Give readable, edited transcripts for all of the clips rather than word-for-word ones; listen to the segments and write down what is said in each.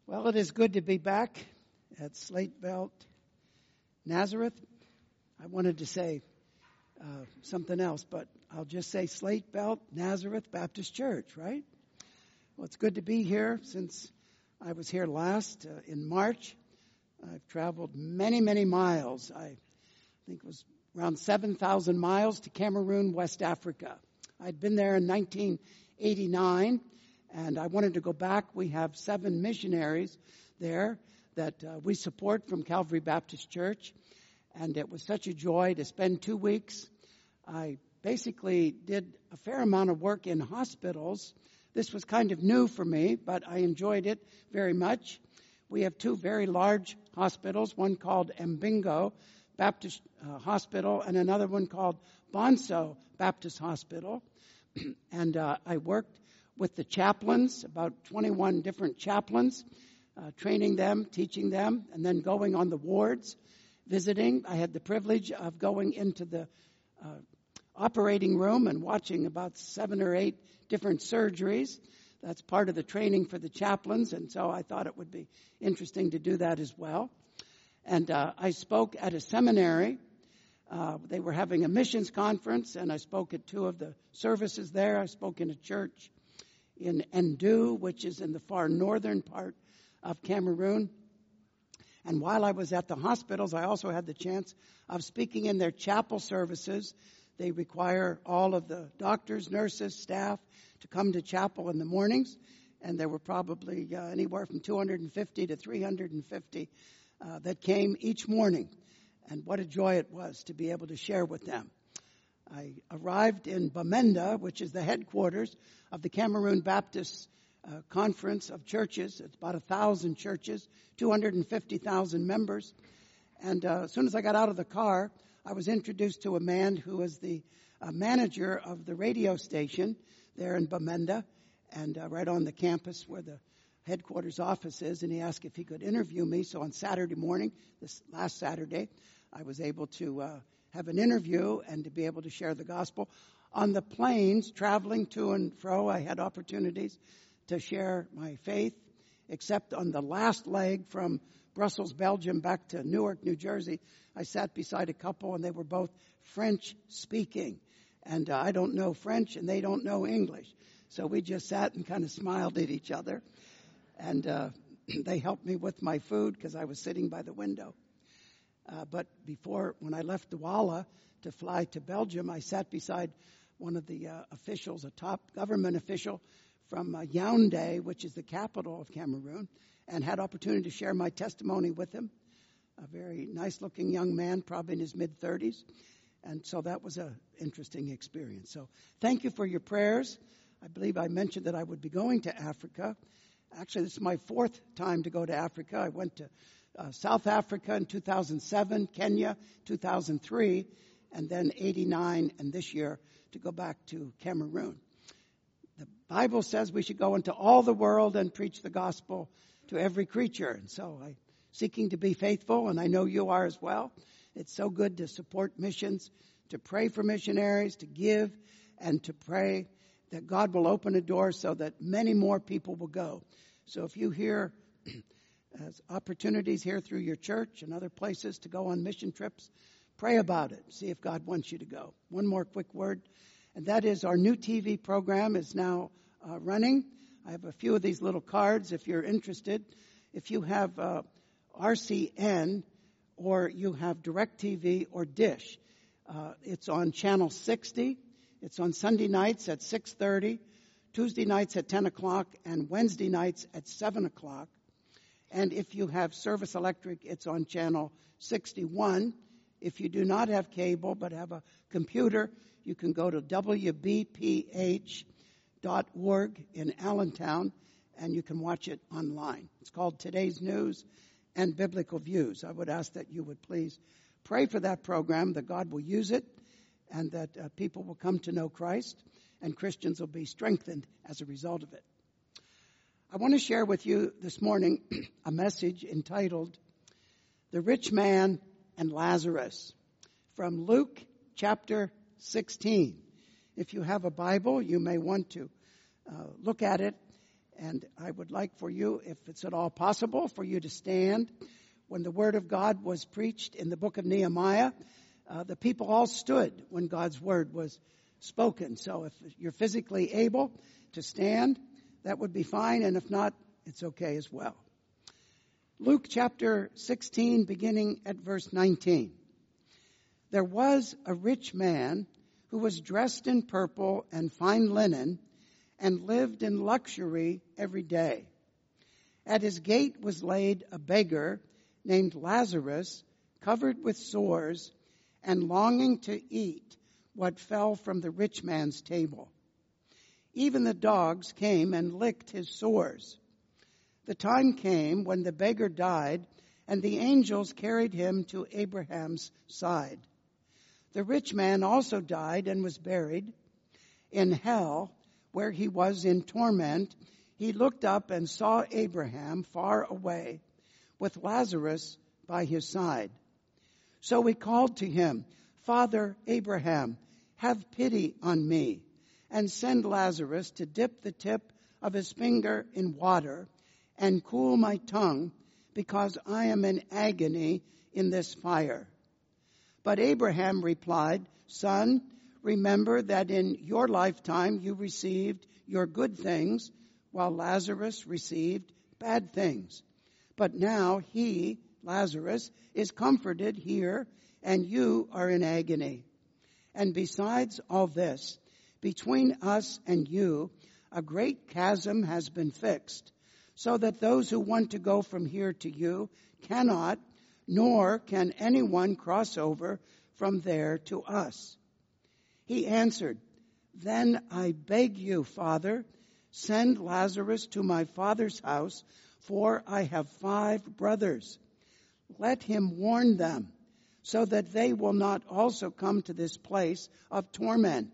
Well, it is good to be back at Slate Belt Nazareth. I wanted to say something else, but I'll just say Slate Belt Nazareth Baptist Church, right? Well, it's good to be here since I was here last in March. I've traveled many, many miles. I think it was around 7,000 miles to Cameroon, West Africa. I'd been there in 1989. And I wanted to go back. We have 7 missionaries there that we support from Calvary Baptist Church. And it was such a joy to spend 2 weeks. I basically did a fair amount of work in hospitals. This was kind of new for me, but I enjoyed it very much. We have 2 very large hospitals, one called Mbingo Baptist Hospital and another one called Bonso Baptist Hospital. And I worked with the chaplains, about 21 different chaplains, training them, teaching them, and then going on the wards, visiting. I had the privilege of going into the operating room and watching about 7 or 8 different surgeries. That's part of the training for the chaplains, and so I thought it would be interesting to do that as well. And I spoke at a seminary. They were having a missions conference, and I spoke at 2 of the services there. I spoke in a church in Ndu, which is in the far northern part of Cameroon. And while I was at the hospitals, I also had the chance of speaking in their chapel services. They require all of the doctors, nurses, staff to come to chapel in the mornings. And there were probably anywhere from 250 to 350 that came each morning. And what a joy it was to be able to share with them. I arrived in Bamenda, which is the headquarters of the Cameroon Baptist Conference of Churches. It's about 1,000 churches, 250,000 members. And as soon as I got out of the car, I was introduced to a man who was the manager of the radio station there in Bamenda, and right on the campus where the headquarters office is. And he asked if he could interview me. So on Saturday morning, this last Saturday, I was able to have an interview and to be able to share the gospel. On the planes, traveling to and fro, I had opportunities to share my faith, except on the last leg from Brussels, Belgium, back to Newark, New Jersey. I sat beside a couple, and they were both French-speaking. And I don't know French, and they don't know English. So we just sat and kind of smiled at each other. And they helped me with my food because I was sitting by the window. But when I left Douala to fly to Belgium, I sat beside one of the officials, a top government official from Yaoundé, which is the capital of Cameroon, and had opportunity to share my testimony with him. A very nice-looking young man, probably in his mid-30s. And so that was an interesting experience. So thank you for your prayers. I believe I mentioned that I would be going to Africa. Actually, this is my 4th time to go to Africa. I went to South Africa in 2007, Kenya 2003, and then 89 and this year to go back to Cameroon. The Bible says we should go into all the world and preach the gospel to every creature. And so I'm seeking to be faithful, and I know you are as well. It's so good to support missions, to pray for missionaries, to give, and to pray that God will open a door so that many more people will go. So if you hear as opportunities here through your church and other places to go on mission trips, pray about it. See if God wants you to go. One more quick word, and that is our new TV program is now running. I have a few of these little cards if you're interested. If you have RCN or you have DirecTV or Dish, it's on channel 60. It's on Sunday nights at 6:30, Tuesday nights at 10 o'clock, and Wednesday nights at 7 o'clock. And if you have Service Electric, it's on channel 61. If you do not have cable but have a computer, you can go to wbph.org in Allentown, and you can watch it online. It's called Today's News and Biblical Views. I would ask that you would please pray for that program, that God will use it, and that people will come to know Christ, and Christians will be strengthened as a result of it. I want to share with you this morning a message entitled, The Rich Man and Lazarus, from Luke chapter 16. If you have a Bible, you may want to look at it And I would like for you, if it's at all possible, for you to stand. When the Word of God was preached in the book of Nehemiah, the people all stood when God's Word was spoken. So if you're physically able to stand, that would be fine. And if not, it's okay as well. Luke chapter 16, beginning at verse 19. There was a rich man who was dressed in purple and fine linen and lived in luxury every day. At his gate was laid a beggar named Lazarus, covered with sores and longing to eat what fell from the rich man's table. Even the dogs came and licked his sores. The time came when the beggar died, and the angels carried him to Abraham's side. The rich man also died and was buried. In hell, where he was in torment, he looked up and saw Abraham far away, with Lazarus by his side. So he called to him, "Father Abraham, have pity on me, and send Lazarus to dip the tip of his finger in water and cool my tongue, because I am in agony in this fire." But Abraham replied, "Son, remember that in your lifetime you received your good things, while Lazarus received bad things. But now he, Lazarus, is comforted here, and you are in agony. And besides all this, between us and you, a great chasm has been fixed, so that those who want to go from here to you cannot, nor can anyone cross over from there to us." He answered, "Then I beg you, Father, send Lazarus to my father's house, for I have 5 brothers. Let him warn them, so that they will not also come to this place of torment."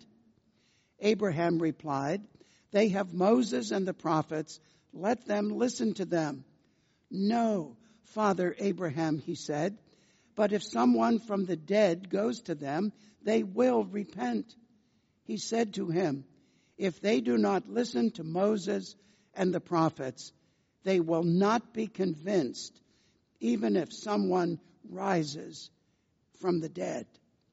Abraham replied, "They have Moses and the prophets. Let them listen to them." "No, Father Abraham," he said, "but if someone from the dead goes to them, they will repent." He said to him, "If they do not listen to Moses and the prophets, they will not be convinced, even if someone rises from the dead."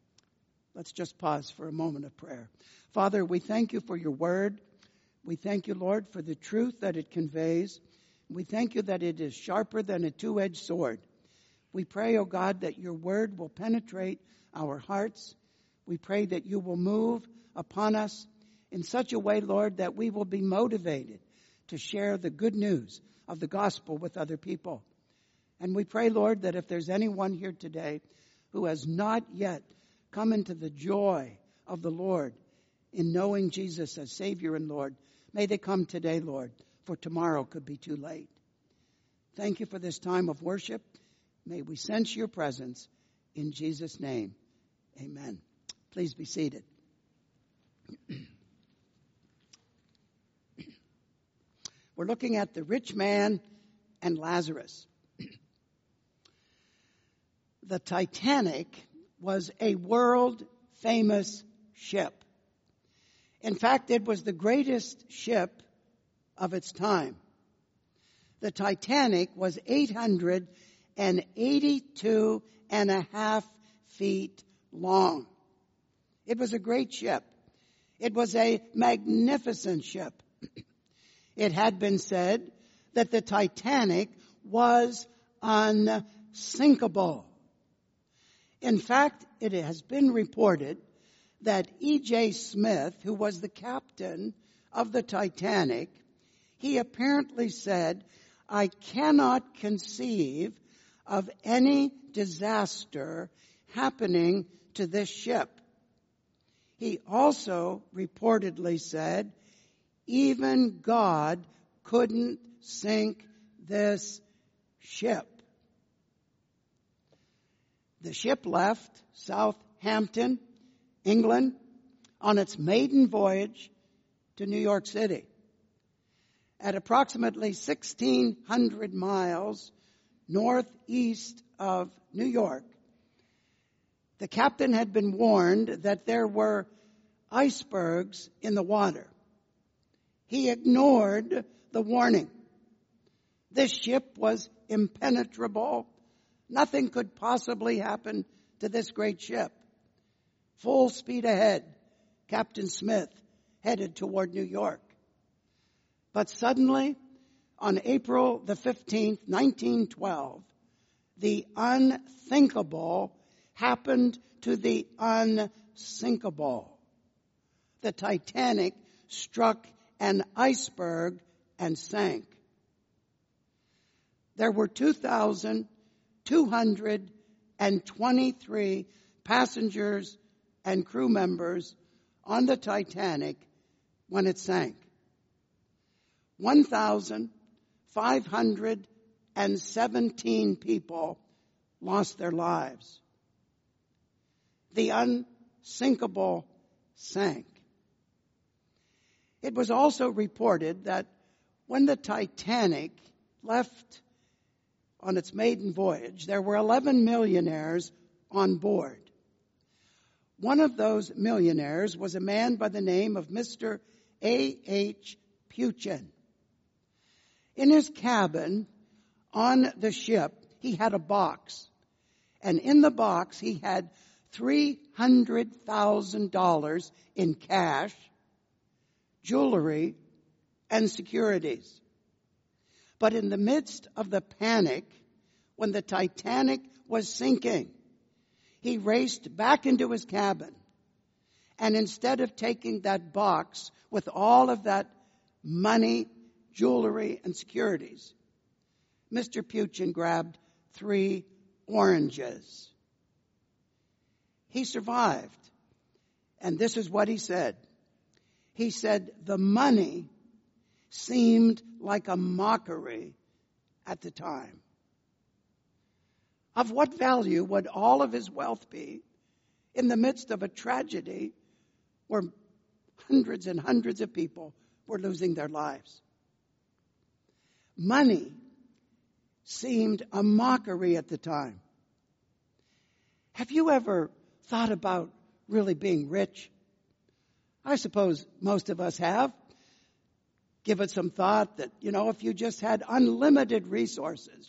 Let's just pause for a moment of prayer. Father, we thank you for your word. We thank you, Lord, for the truth that it conveys. We thank you that it is sharper than a two-edged sword. We pray, O God, that your word will penetrate our hearts. We pray that you will move upon us in such a way, Lord, that we will be motivated to share the good news of the gospel with other people. And we pray, Lord, that if there's anyone here today who has not yet come into the joy of the Lord in knowing Jesus as Savior and Lord, may they come today, Lord, for tomorrow could be too late. Thank you for this time of worship. May we sense your presence in Jesus' name. Amen. Please be seated. We're looking at the rich man and Lazarus. The Titanic was a world-famous ship. In fact, it was the greatest ship of its time. The Titanic was 882.5 feet long. It was a great ship. It was a magnificent ship. It had been said that the Titanic was unsinkable. In fact, it has been reported that E.J. Smith, who was the captain of the Titanic, he apparently said, "I cannot conceive of any disaster happening to this ship." He also reportedly said, "Even God couldn't sink this ship." The ship left Southampton, England, on its maiden voyage to New York City. At approximately 1,600 miles northeast of New York, the captain had been warned that there were icebergs in the water. He ignored the warning. This ship was impenetrable. Nothing could possibly happen to this great ship. Full speed ahead, Captain Smith headed toward New York. But suddenly, on April the 15th, 1912, the unthinkable happened to the unsinkable. The Titanic struck an iceberg and sank. There were 2,223 passengers and crew members on the Titanic when it sank. 1,517 people lost their lives. The unsinkable sank. It was also reported that when the Titanic left on its maiden voyage, there were 11 millionaires on board. One of those millionaires was a man by the name of Mr. A.H. Peuchen. In his cabin on the ship, he had a box. And in the box, he had $300,000 in cash, jewelry, and securities. But in the midst of the panic, when the Titanic was sinking, he raced back into his cabin. And instead of taking that box with all of that money, jewelry, and securities, Mr. Peuchen grabbed 3 oranges. He survived. And this is what he said. He said, the money seemed like a mockery at the time. Of what value would all of his wealth be in the midst of a tragedy where hundreds and hundreds of people were losing their lives? Money seemed a mockery at the time. Have you ever thought about really being rich? I suppose most of us have. Give it some thought that, if you just had unlimited resources,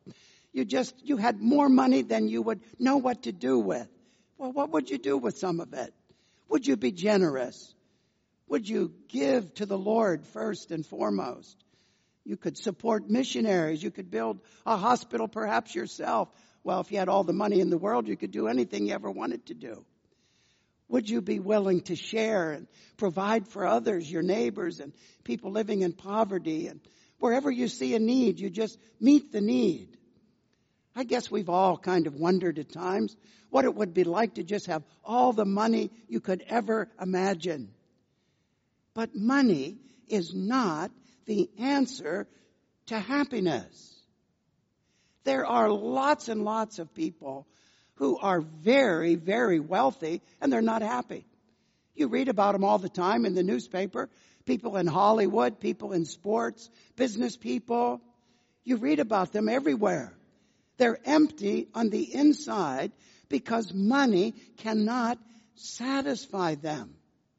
you had more money than you would know what to do with. Well, what would you do with some of it? Would you be generous? Would you give to the Lord first and foremost? You could support missionaries. You could build a hospital perhaps yourself. Well, if you had all the money in the world, you could do anything you ever wanted to do. Would you be willing to share and provide for others, your neighbors and people living in poverty? And wherever you see a need, you just meet the need. I guess we've all kind of wondered at times what it would be like to just have all the money you could ever imagine. But money is not the answer to happiness. There are lots and lots of people who are very, very wealthy and they're not happy. You read about them all the time in the newspaper. People in Hollywood, people in sports, business people. You read about them everywhere. They're empty on the inside because money cannot satisfy them.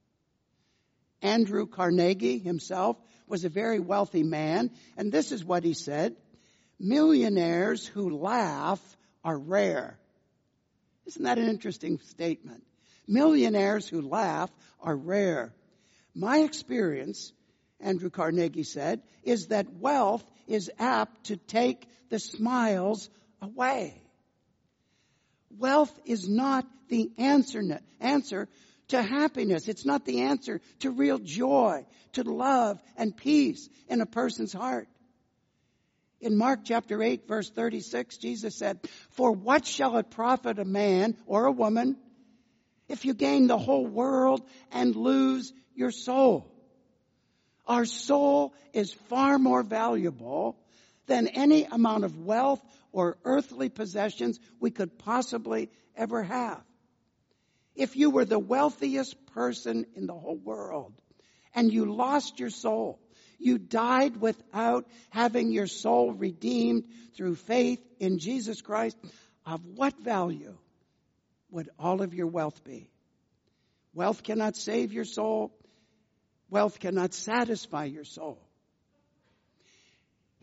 Andrew Carnegie himself was a very wealthy man, and this is what he said: millionaires who laugh are rare. Isn't that an interesting statement? Millionaires who laugh are rare. My experience, Andrew Carnegie said, is that wealth is apt to take the smiles away. Wealth is not the answer to happiness. It's not the answer to real joy, to love and peace in a person's heart. In Mark chapter 8, verse 36, Jesus said, "For what shall it profit a man or a woman if you gain the whole world and lose your soul?" Our soul is far more valuable than any amount of wealth or earthly possessions we could possibly ever have. If you were the wealthiest person in the whole world and you lost your soul, you died without having your soul redeemed through faith in Jesus Christ, of what value would all of your wealth be? Wealth cannot save your soul. Wealth cannot satisfy your soul.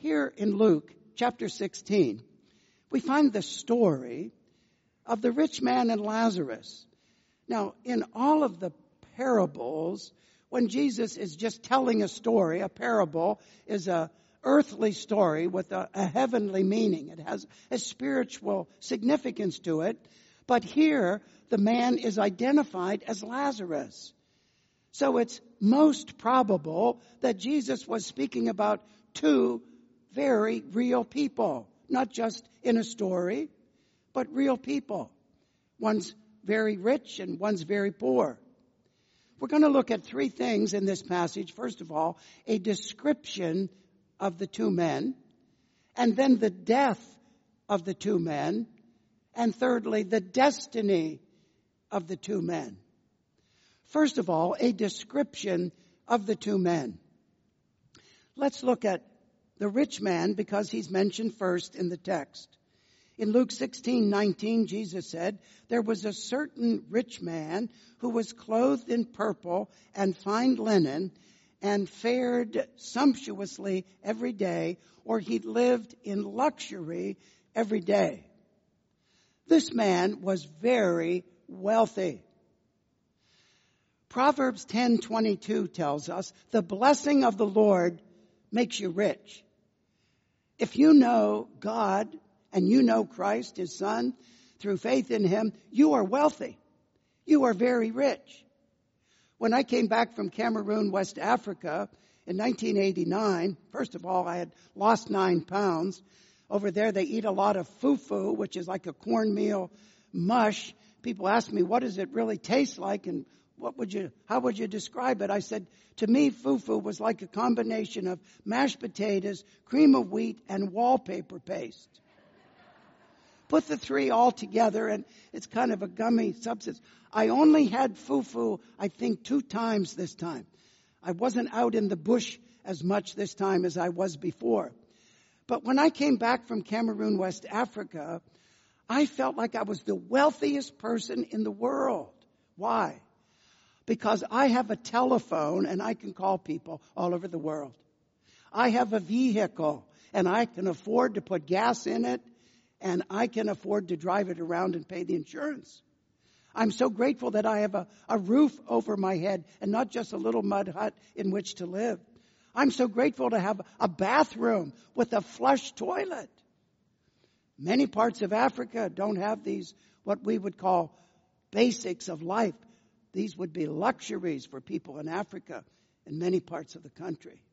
Here in Luke chapter 16, we find the story of the rich man and Lazarus. Now, in all of the parables, when Jesus is just telling a story, a parable is a earthly story with a heavenly meaning. It has a spiritual significance to it. But here, the man is identified as Lazarus. So it's most probable that Jesus was speaking about two very real people, not just in a story, but real people. One's very rich and one's very poor. We're going to look at three things in this passage. First of all, a description of the two men, and then the death of the two men, and thirdly, the destiny of the two men. First of all, a description of the two men. Let's look at the rich man because he's mentioned first in the text. In Luke 16:19, Jesus said, "There was a certain rich man who was clothed in purple and fine linen and fared sumptuously every day, or he lived in luxury every day." This man was very wealthy. Proverbs 10:22 tells us, "The blessing of the Lord makes you rich." If you know God and you know Christ, His Son, through faith in Him, you are wealthy. You are very rich. When I came back from Cameroon, West Africa, in 1989, first of all, I had lost 9 pounds. Over there, they eat a lot of fufu, which is like a cornmeal mush. People ask me, what does it really taste like? And how would you describe it? I said, to me, fufu was like a combination of mashed potatoes, cream of wheat, and wallpaper paste. Put the three all together, and it's kind of a gummy substance. I only had fufu, I think, 2 times this time. I wasn't out in the bush as much this time as I was before. But when I came back from Cameroon, West Africa, I felt like I was the wealthiest person in the world. Why? Because I have a telephone and I can call people all over the world. I have a vehicle and I can afford to put gas in it and I can afford to drive it around and pay the insurance. I'm so grateful that I have a roof over my head and not just a little mud hut in which to live. I'm so grateful to have a bathroom with a flush toilet. Many parts of Africa don't have these, what we would call basics of life. These would be luxuries for people in Africa and many parts of the country.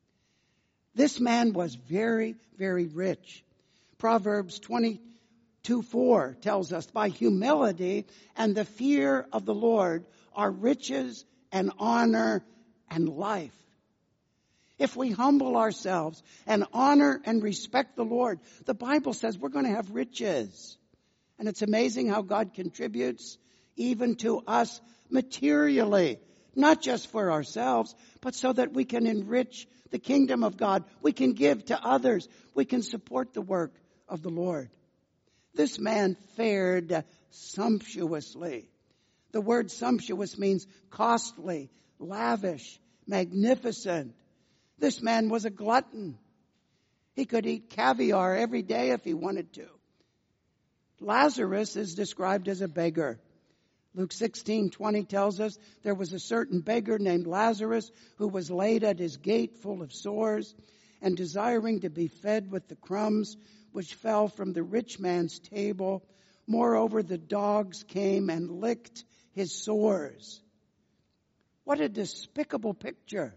This man was very, very rich. Proverbs 22:4 tells us, "By humility and the fear of the Lord are riches and honor and life." If we humble ourselves and honor and respect the Lord, the Bible says we're going to have riches. And it's amazing how God contributes even to us materially, not just for ourselves, but so that we can enrich the kingdom of God. We can give to others. We can support the work of the Lord. This man fared sumptuously. The word sumptuous means costly, lavish, magnificent. This man was a glutton. He could eat caviar every day if he wanted to. Lazarus is described as a beggar. Luke 16:20 tells us there was a certain beggar named Lazarus who was laid at his gate full of sores and desiring to be fed with the crumbs which fell from the rich man's table. Moreover, the dogs came and licked his sores. What a despicable picture.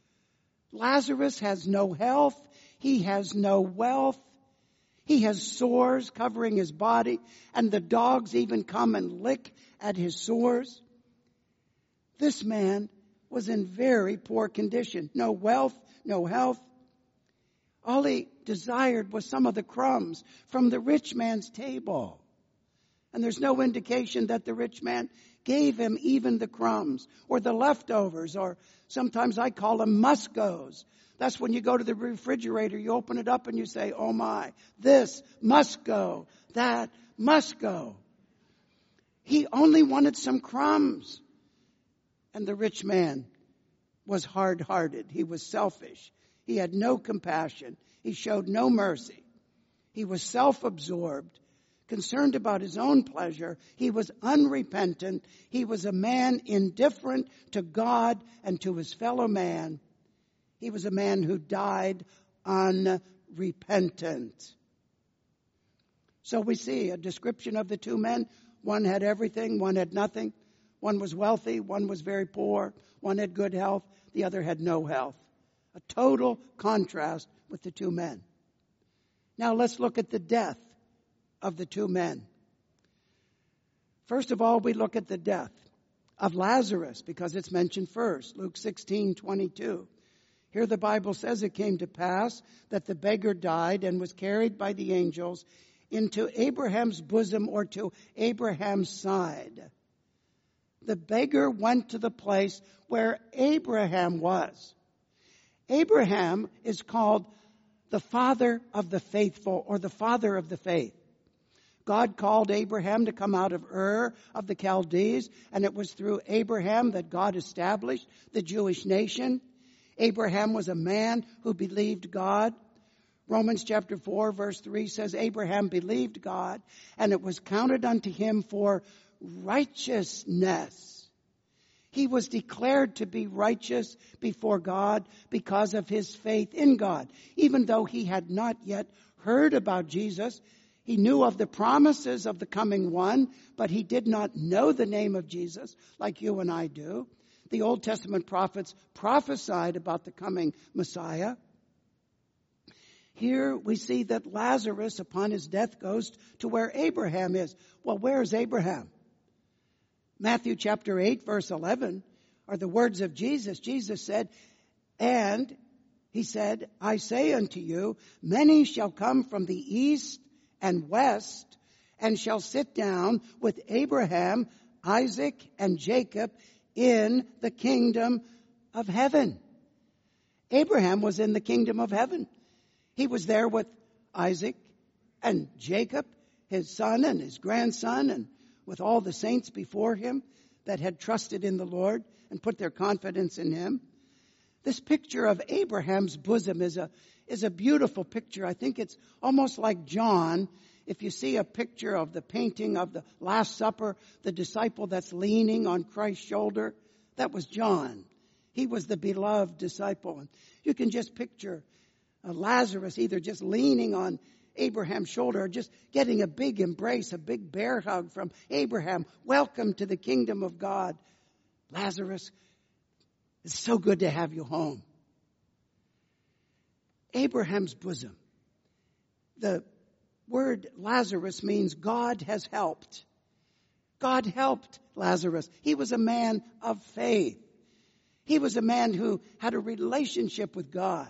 Lazarus has no health. He has no wealth. He has sores covering his body, and the dogs even come and lick at his sores. This man was in very poor condition. No wealth, no health. All he desired was some of the crumbs from the rich man's table. And there's no indication that the rich man gave him even the crumbs or the leftovers, or sometimes I call them muscos. That's when you go to the refrigerator, you open it up and you say, oh my, this must go, that must go. He only wanted some crumbs. And the rich man was hard-hearted. He was selfish. He had no compassion. He showed no mercy. He was self-absorbed, concerned about his own pleasure. He was unrepentant. He was a man indifferent to God and to his fellow man. He was a man who died unrepentant. So we see a description of the two men. One had everything, one had nothing. One was wealthy, one was very poor. One had good health, the other had no health. A total contrast with the two men. Now let's look at the death of the two men. First of all, we look at the death of Lazarus because it's mentioned first. Luke 16:22. Here the Bible says it came to pass that the beggar died and was carried by the angels into Abraham's bosom, or to Abraham's side. The beggar went to the place where Abraham was. Abraham is called the father of the faithful, or the father of the faith. God called Abraham to come out of Ur of the Chaldees, and it was through Abraham that God established the Jewish nation. Abraham was a man who believed God. Romans chapter 4 verse 3 says Abraham believed God, and it was counted unto him for righteousness. He was declared to be righteous before God because of his faith in God. Even though he had not yet heard about Jesus, he knew of the promises of the coming one, but he did not know the name of Jesus like you and I do. The Old Testament prophets prophesied about the coming Messiah. Here we see that Lazarus, upon his death, goes to where Abraham is. Well, where is Abraham? Matthew chapter 8, verse 11, are the words of Jesus. Jesus said, and he said, I say unto you, many shall come from the east and west, and shall sit down with Abraham, Isaac, and Jacob in the kingdom of heaven. Abraham was in the kingdom of heaven. He was there with Isaac and Jacob, his son and his grandson, and with all the saints before him that had trusted in the Lord and put their confidence in him. This picture of Abraham's bosom is a beautiful picture. I think it's almost like John. If you see a picture of the painting of the Last Supper, the disciple that's leaning on Christ's shoulder, that was John. He was the beloved disciple. And you can just picture Lazarus either just leaning on Abraham's shoulder, or just getting a big embrace, a big bear hug from Abraham. Welcome to the kingdom of God. Lazarus, it's so good to have you home. Abraham's bosom. The word Lazarus means God has helped. God helped Lazarus. He was a man of faith. He was a man who had a relationship with God.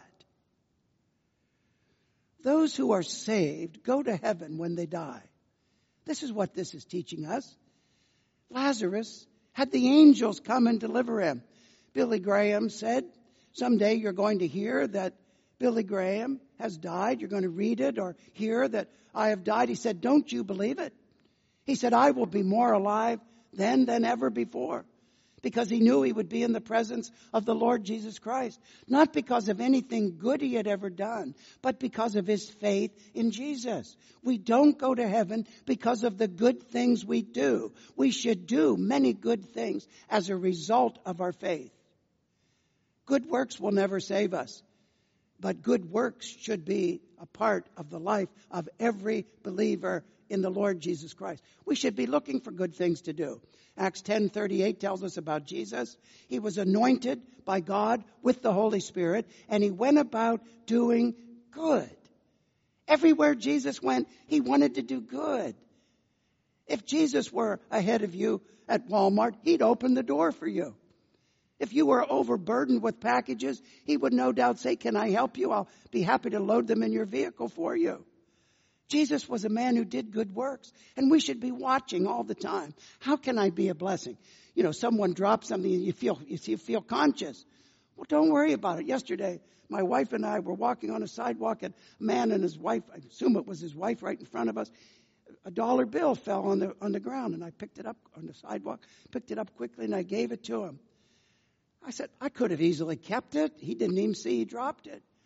Those who are saved go to heaven when they die. This is what this is teaching us. Lazarus had the angels come and deliver him. Billy Graham said, someday you're going to hear that Billy Graham has died. You're going to read it or hear that I have died. He said, don't you believe it? He said, I will be more alive then than ever before. Because he knew he would be in the presence of the Lord Jesus Christ. Not because of anything good he had ever done, but because of his faith in Jesus. We don't go to heaven because of the good things we do. We should do many good things as a result of our faith. Good works will never save us, but good works should be a part of the life of every believer in the Lord Jesus Christ. We should be looking for good things to do. Acts 10:38 tells us about Jesus. He was anointed by God with the Holy Spirit, and he went about doing good. Everywhere Jesus went, he wanted to do good. If Jesus were ahead of you at Walmart, he'd open the door for you. If you were overburdened with packages, he would no doubt say, can I help you? I'll be happy to load them in your vehicle for you. Jesus was a man who did good works, and we should be watching all the time. How can I be a blessing? You know, someone drops something and you feel conscious. Well, don't worry about it. Yesterday, my wife and I were walking on a sidewalk, and a man and his wife, I assume it was his wife right in front of us, a dollar bill fell on the ground, and I picked it up on the sidewalk, picked it up quickly, and I gave it to him. I said, I could have easily kept it. He didn't even see he dropped it.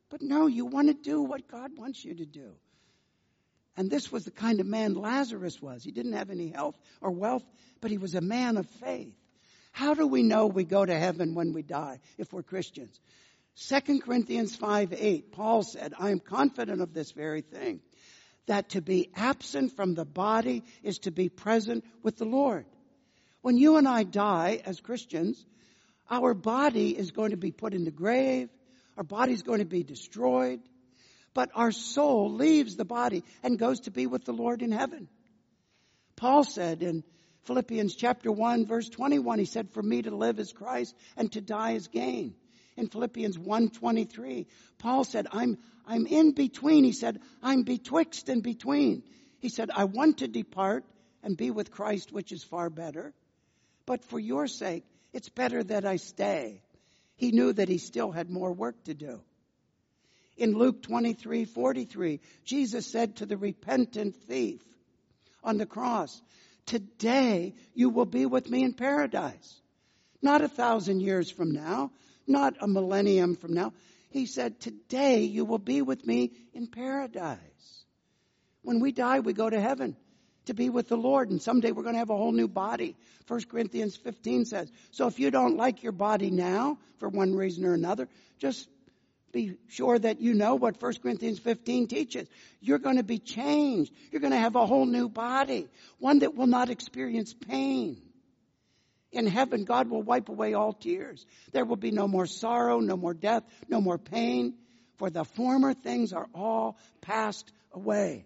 But no, you want to do what God wants you to do. And this was the kind of man Lazarus was. He didn't have any health or wealth, but he was a man of faith. How do we know we go to heaven when we die if we're Christians? 2 Corinthians 5:8, Paul said, I am confident of this very thing, that to be absent from the body is to be present with the Lord. When you and I die as Christians, our body is going to be put in the grave. Our body is going to be destroyed. But our soul leaves the body and goes to be with the Lord in heaven. Paul said in Philippians chapter 1, verse 21, he said, for me to live is Christ and to die is gain. In Philippians 1:23, Paul said, I'm in between. He said, I'm betwixt and between. He said, I want to depart and be with Christ, which is far better. But for your sake, it's better that I stay. He knew that he still had more work to do. In Luke 23:43, Jesus said to the repentant thief on the cross, today you will be with me in paradise. Not 1,000 years from now, not a millennium from now. He said, today you will be with me in paradise. When we die, we go to heaven to be with the Lord. And someday we're going to have a whole new body. 1 Corinthians 15 says. So if you don't like your body now, for one reason or another, just be sure that you know what 1 Corinthians 15 teaches. You're going to be changed. You're going to have a whole new body. One that will not experience pain. In heaven, God will wipe away all tears. There will be no more sorrow, no more death, no more pain. For the former things are all passed away.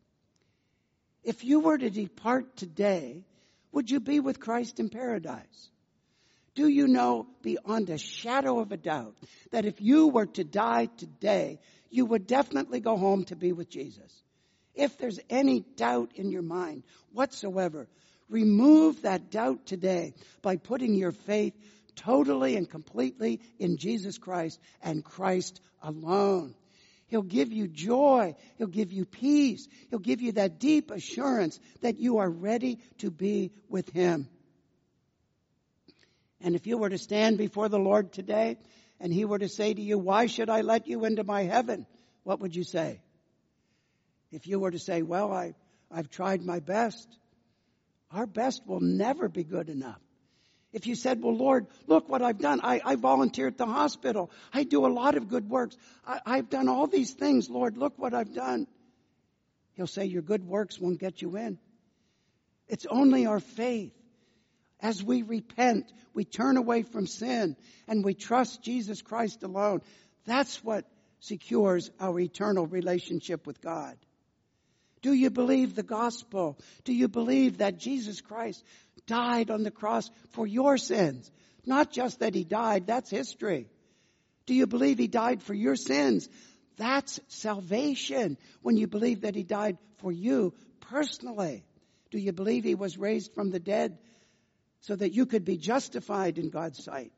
If you were to depart today, would you be with Christ in paradise? Do you know beyond a shadow of a doubt that if you were to die today, you would definitely go home to be with Jesus? If there's any doubt in your mind whatsoever, remove that doubt today by putting your faith totally and completely in Jesus Christ and Christ alone. He'll give you joy. He'll give you peace. He'll give you that deep assurance that you are ready to be with Him. And if you were to stand before the Lord today and He were to say to you, why should I let you into my heaven? What would you say? If you were to say, well, I've tried my best. Our best will never be good enough. If you said, well, Lord, look what I've done. I volunteer at the hospital. I do a lot of good works. I've done all these things. Lord, look what I've done. He'll say your good works won't get you in. It's only our faith. As we repent, we turn away from sin and we trust Jesus Christ alone. That's what secures our eternal relationship with God. Do you believe the gospel? Do you believe that Jesus Christ died on the cross for your sins? Not just that He died, that's history. Do you believe He died for your sins? That's salvation, when you believe that He died for you personally. Do you believe He was raised from the dead so that you could be justified in God's sight?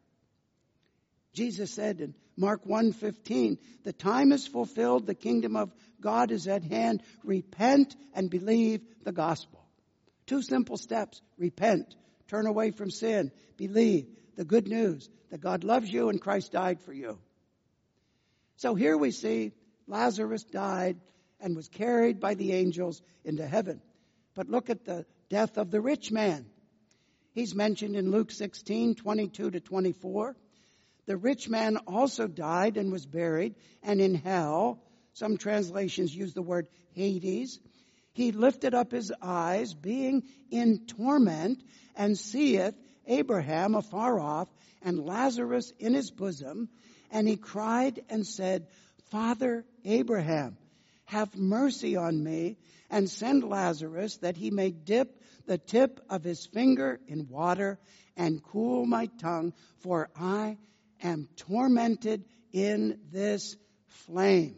Jesus said in Mark 1:15, the time is fulfilled, the kingdom of God is at hand. Repent and believe the gospel. 2 simple steps. Repent. Turn away from sin. Believe the good news that God loves you and Christ died for you. So here we see Lazarus died and was carried by the angels into heaven. But look at the death of the rich man. He's mentioned in Luke 16:22-24. The rich man also died and was buried, and in hell, some translations use the word Hades, he lifted up his eyes, being in torment, and seeth Abraham afar off, and Lazarus in his bosom. And he cried and said, Father Abraham, have mercy on me, and send Lazarus that he may dip the tip of his finger in water and cool my tongue, for I am tormented in this flame.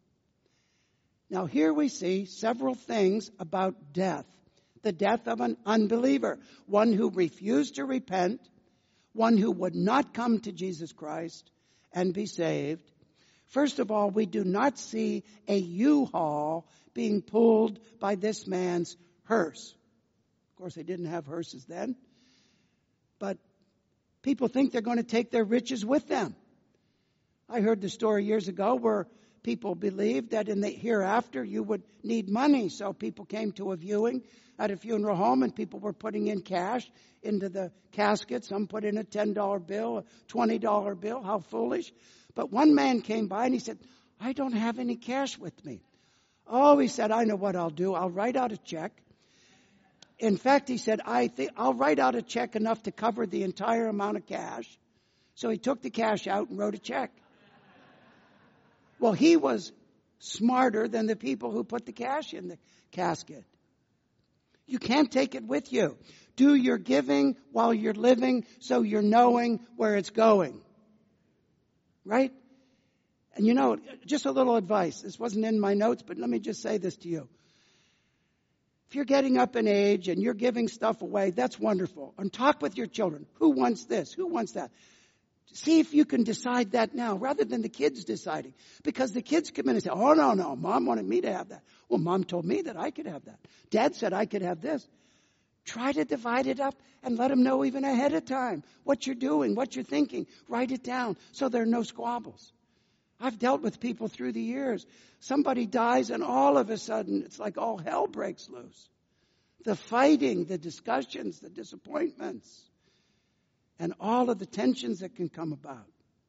Now here we see several things about death. The death of an unbeliever, one who refused to repent, one who would not come to Jesus Christ and be saved. First of all, we do not see a U-Haul being pulled by this man's hearse. Of course, they didn't have hearses then. But people think they're going to take their riches with them. I heard the story years ago where people believed that in the hereafter you would need money. So people came to a viewing at a funeral home and people were putting in cash into the casket. Some put in a $10 bill, a $20 bill. How foolish. But one man came by and he said, I don't have any cash with me. Oh, he said, I know what I'll do. I'll write out a check. In fact, he said, I'll write out a check enough to cover the entire amount of cash. So he took the cash out and wrote a check. Well, he was smarter than the people who put the cash in the casket. You can't take it with you. Do your giving while you're living so you're knowing where it's going. Right? And you know, just a little advice. This wasn't in my notes, but let me just say this to you. If you're getting up in age and you're giving stuff away, that's wonderful. And talk with your children. Who wants this? Who wants that? See if you can decide that now rather than the kids deciding. Because the kids come in and say, oh, no, Mom wanted me to have that. Well, Mom told me that I could have that. Dad said I could have this. Try to divide it up and let them know even ahead of time what you're doing, what you're thinking. Write it down so there are no squabbles. I've dealt with people through the years. Somebody dies and all of a sudden it's like all hell breaks loose. The fighting, the discussions, the disappointments, and all of the tensions that can come about.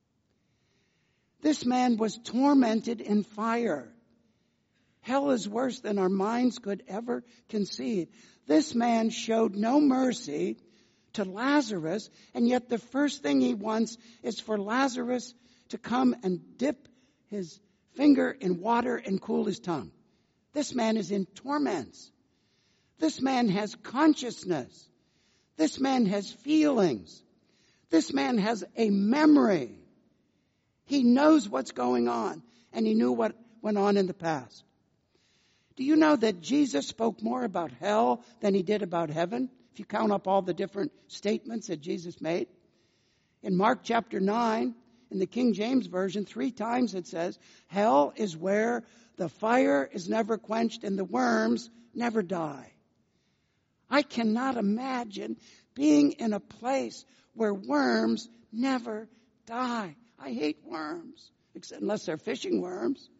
This man was tormented in fire. Hell is worse than our minds could ever conceive. This man showed no mercy to Lazarus, and yet the first thing he wants is for Lazarus to come and dip his finger in water and cool his tongue. This man is in torments. This man has consciousness. This man has feelings. This man has a memory. He knows what's going on, and he knew what went on in the past. Do you know that Jesus spoke more about hell than he did about heaven? If you count up all the different statements that Jesus made. In Mark chapter 9, in the King James Version, 3 times it says, hell is where the fire is never quenched and the worms never die. I cannot imagine being in a place where worms never die. I hate worms, unless they're fishing worms.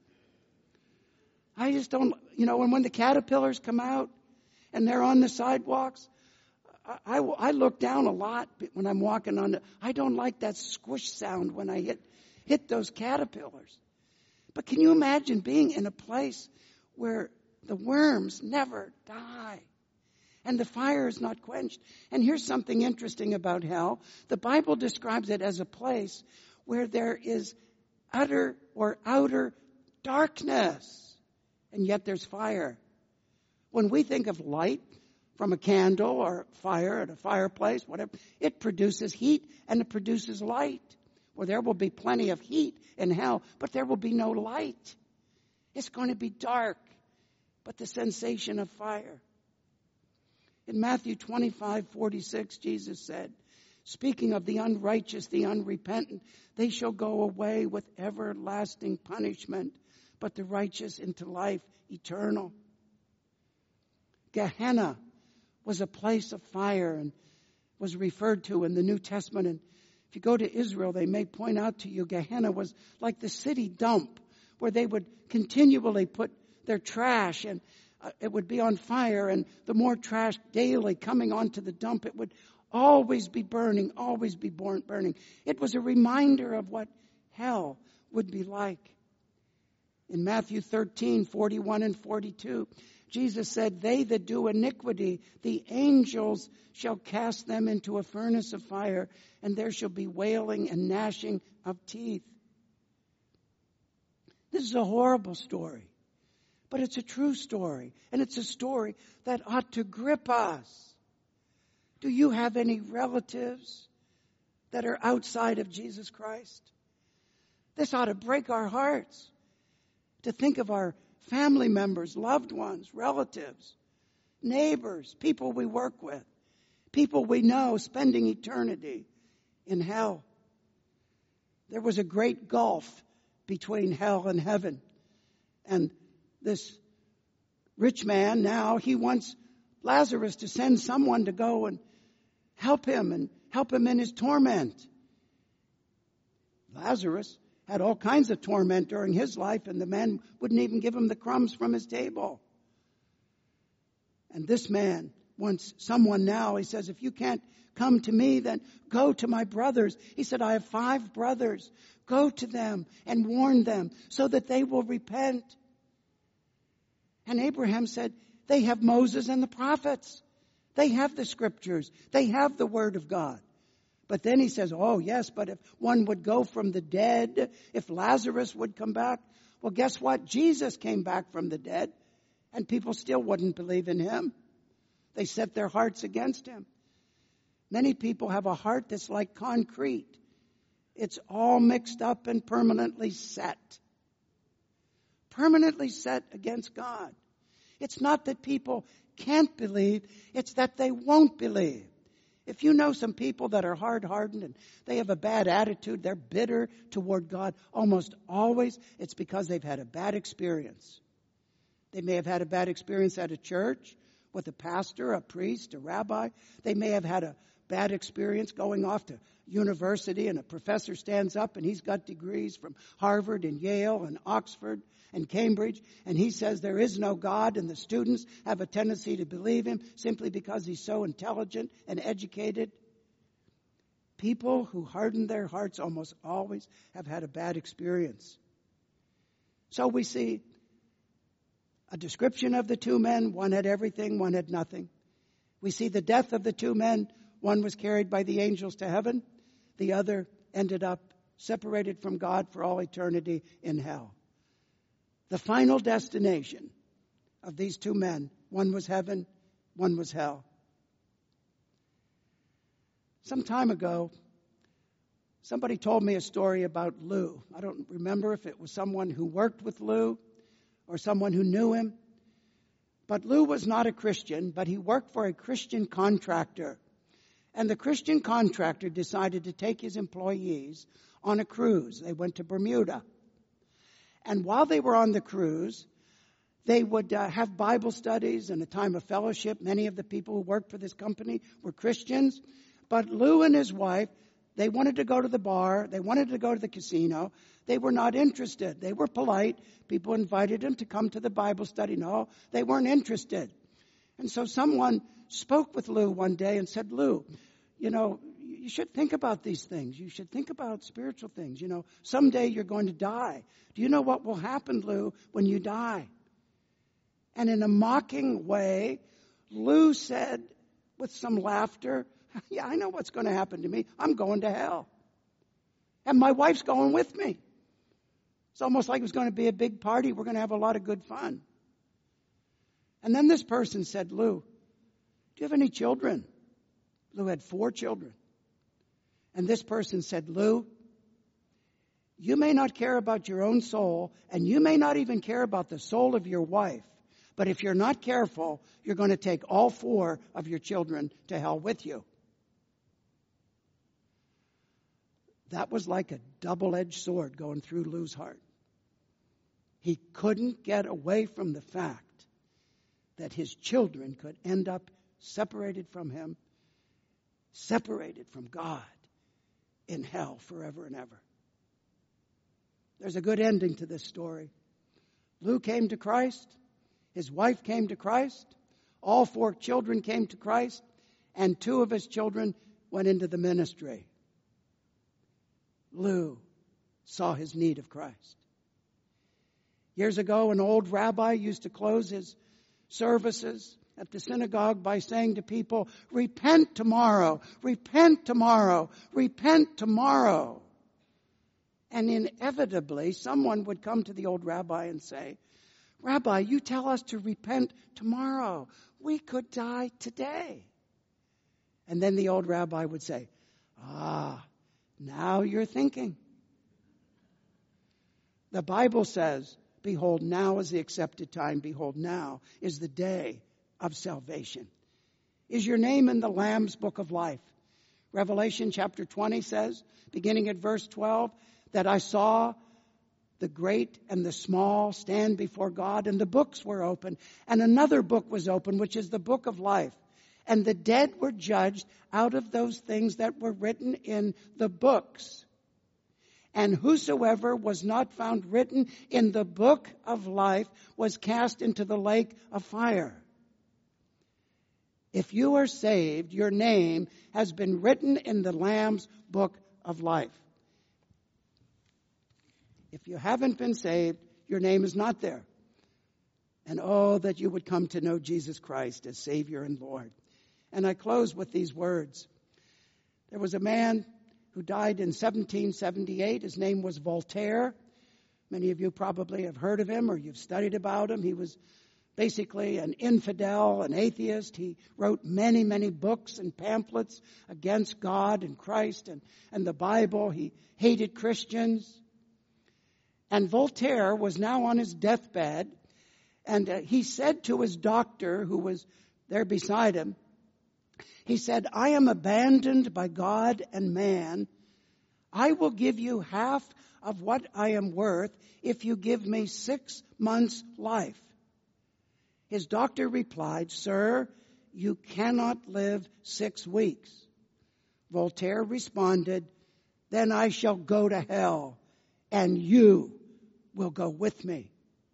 I just don't, and when the caterpillars come out and they're on the sidewalks, I look down a lot when I'm walking on I don't like that squish sound when I hit those caterpillars. But can you imagine being in a place where the worms never die and the fire is not quenched? And here's something interesting about hell. The Bible describes it as a place where there is utter or outer darkness. And yet there's fire. When we think of light from a candle or fire at a fireplace, whatever, it produces heat and it produces light. Well, there will be plenty of heat in hell, but there will be no light. It's going to be dark, but the sensation of fire. In Matthew 25:46, Jesus said, speaking of the unrighteous, the unrepentant, they shall go away with everlasting punishment, but the righteous into life eternal. Gehenna was a place of fire and was referred to in the New Testament. And if you go to Israel, they may point out to you Gehenna was like the city dump where they would continually put their trash and it would be on fire. And the more trash daily coming onto the dump, it would always be burning, always be burning. It was a reminder of what hell would be like. In Matthew 13:41 and 42, Jesus said, they that do iniquity, the angels shall cast them into a furnace of fire, and there shall be wailing and gnashing of teeth. This is a horrible story, but it's a true story, and it's a story that ought to grip us. Do you have any relatives that are outside of Jesus Christ? This ought to break our hearts. To think of our family members, loved ones, relatives, neighbors, people we work with, people we know spending eternity in hell. There was a great gulf between hell and heaven. And this rich man now, he wants Lazarus to send someone to go and help him in his torment. Lazarus had all kinds of torment during his life, and the man wouldn't even give him the crumbs from his table. And this man wants someone now. He says, if you can't come to me, then go to my brothers. He said, I have 5 brothers. Go to them and warn them so that they will repent. And Abraham said, they have Moses and the prophets. They have the scriptures. They have the word of God. But then he says, oh yes, but if one would go from the dead, if Lazarus would come back, well, guess what? Jesus came back from the dead, and people still wouldn't believe in him. They set their hearts against him. Many people have a heart that's like concrete. It's all mixed up and permanently set. Permanently set against God. It's not that people can't believe, it's that they won't believe. If you know some people that are hard-hardened and they have a bad attitude, they're bitter toward God, almost always it's because they've had a bad experience. They may have had a bad experience at a church with a pastor, a priest, a rabbi. They may have had a bad experience going off to university and a professor stands up and he's got degrees from Harvard and Yale and Oxford and Cambridge, and he says there is no God, and the students have a tendency to believe him simply because he's so intelligent and educated. People who harden their hearts almost always have had a bad experience. So we see a description of the 2 men. One had everything, one had nothing. We see the death of the 2 men. One was carried by the angels to heaven. The other ended up separated from God for all eternity in hell. The final destination of these 2 men, one was heaven, one was hell. Some time ago, somebody told me a story about Lou. I don't remember if it was someone who worked with Lou or someone who knew him. But Lou was not a Christian, but he worked for a Christian contractor. And the Christian contractor decided to take his employees on a cruise. They went to Bermuda. And while they were on the cruise, they would have Bible studies and a time of fellowship. Many of the people who worked for this company were Christians. But Lou and his wife, they wanted to go to the bar. They wanted to go to the casino. They were not interested. They were polite. People invited them to come to the Bible study. No, they weren't interested. And so someone spoke with Lou one day and said, Lou, you know, you should think about these things. You should think about spiritual things. You know, someday you're going to die. Do you know what will happen, Lou, when you die? And in a mocking way, Lou said with some laughter, yeah, I know what's going to happen to me. I'm going to hell. And my wife's going with me. It's almost like it was going to be a big party. We're going to have a lot of good fun. And then this person said, Lou, do you have any children? Lou had 4 children. And this person said, Lou, you may not care about your own soul, and you may not even care about the soul of your wife. But if you're not careful, you're going to take all 4 of your children to hell with you. That was like a double-edged sword going through Lou's heart. He couldn't get away from the fact that his children could end up separated from him, separated from God in hell forever and ever. There's a good ending to this story. Lou came to Christ. His wife came to Christ. All 4 children came to Christ. And 2 of his children went into the ministry. Lou saw his need of Christ. Years ago, an old rabbi used to close his services at the synagogue by saying to people, repent tomorrow, repent tomorrow, repent tomorrow. And inevitably, someone would come to the old rabbi and say, Rabbi, you tell us to repent tomorrow. We could die today. And then the old rabbi would say, now you're thinking. The Bible says, behold, now is the accepted time. Behold, now is the day of salvation. Is your name in the Lamb's book of life? Revelation chapter 20 says, beginning at verse 12, that I saw the great and the small stand before God, and the books were open, and another book was open, which is the book of life. And the dead were judged out of those things that were written in the books. And whosoever was not found written in the book of life was cast into the lake of fire. If you are saved, your name has been written in the Lamb's book of life. If you haven't been saved, your name is not there. And oh, that you would come to know Jesus Christ as Savior and Lord. And I close with these words. There was a man who died in 1778. His name was Voltaire. Many of you probably have heard of him or you've studied about him. He was basically an infidel, an atheist. He wrote many, many books and pamphlets against God and Christ and the Bible. He hated Christians. And Voltaire was now on his deathbed. And he said to his doctor, who was there beside him, he said, I am abandoned by God and man. I will give you half of what I am worth if you give me 6 months' life. His doctor replied, Sir, you cannot live 6 weeks. Voltaire responded, Then I shall go to hell, and you will go with me.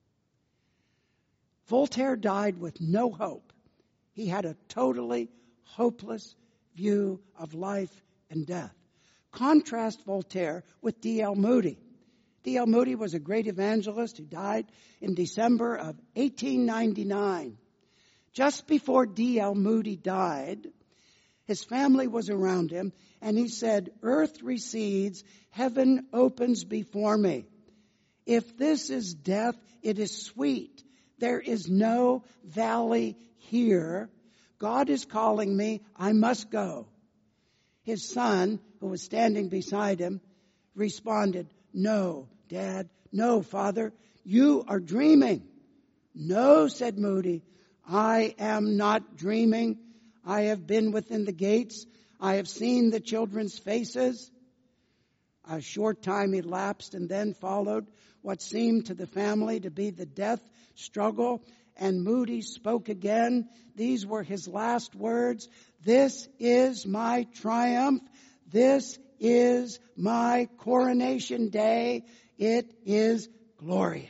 Voltaire died with no hope. He had a totally hopeless view of life and death. Contrast Voltaire with D.L. Moody. D.L. Moody was a great evangelist who died in December of 1899. Just before D.L. Moody died, his family was around him, and he said, Earth recedes, heaven opens before me. If this is death, it is sweet. There is no valley here. God is calling me. I must go. His son, who was standing beside him, responded, No, Dad. No, Father. You are dreaming. No, said Moody. I am not dreaming. I have been within the gates. I have seen the children's faces. A short time elapsed, and then followed what seemed to the family to be the death struggle. And Moody spoke again. These were his last words. This is my triumph. This is my coronation day. It is glorious.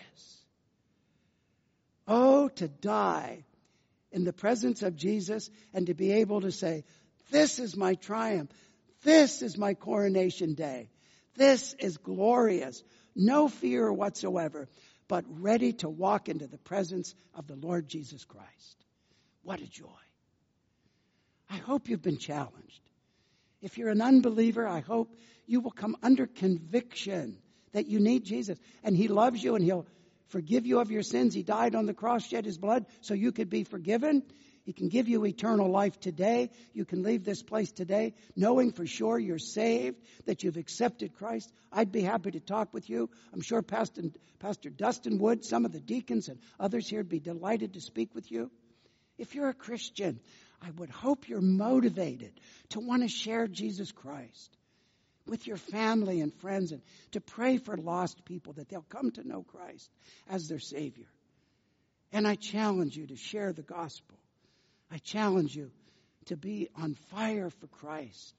Oh, to die in the presence of Jesus and to be able to say, this is my triumph. This is my coronation day. This is glorious. No fear whatsoever, but ready to walk into the presence of the Lord Jesus Christ. What a joy. I hope you've been challenged. If you're an unbeliever, I hope you will come under conviction that you need Jesus. And He loves you and He'll forgive you of your sins. He died on the cross, shed His blood so you could be forgiven. He can give you eternal life today. You can leave this place today knowing for sure you're saved, that you've accepted Christ. I'd be happy to talk with you. I'm sure Pastor Dustin would. Some of the deacons and others here would be delighted to speak with you. If you're a Christian, I would hope you're motivated to want to share Jesus Christ with your family and friends and to pray for lost people that they'll come to know Christ as their Savior. And I challenge you to share the gospel. I challenge you to be on fire for Christ.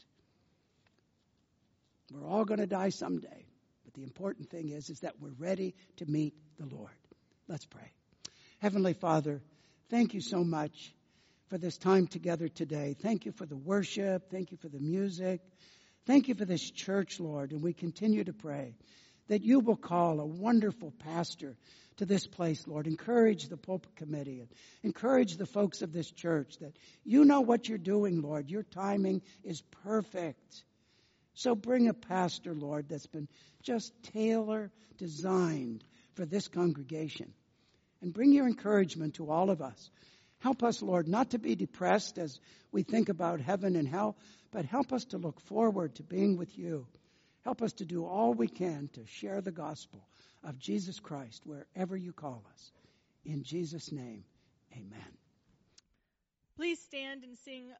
We're all going to die someday, but the important thing is that we're ready to meet the Lord. Let's pray. Heavenly Father, thank you so much for this time together today. Thank you for the worship. Thank you for the music. Thank you for this church, Lord, and we continue to pray that you will call a wonderful pastor to this place, Lord. Encourage the pulpit committee and encourage the folks of this church that you know what you're doing, Lord. Your timing is perfect. So bring a pastor, Lord, that's been just tailor designed for this congregation. And bring your encouragement to all of us. Help us, Lord, not to be depressed as we think about heaven and hell, but help us to look forward to being with you. Help us to do all we can to share the gospel of Jesus Christ wherever you call us. In Jesus' name, amen. Please stand and sing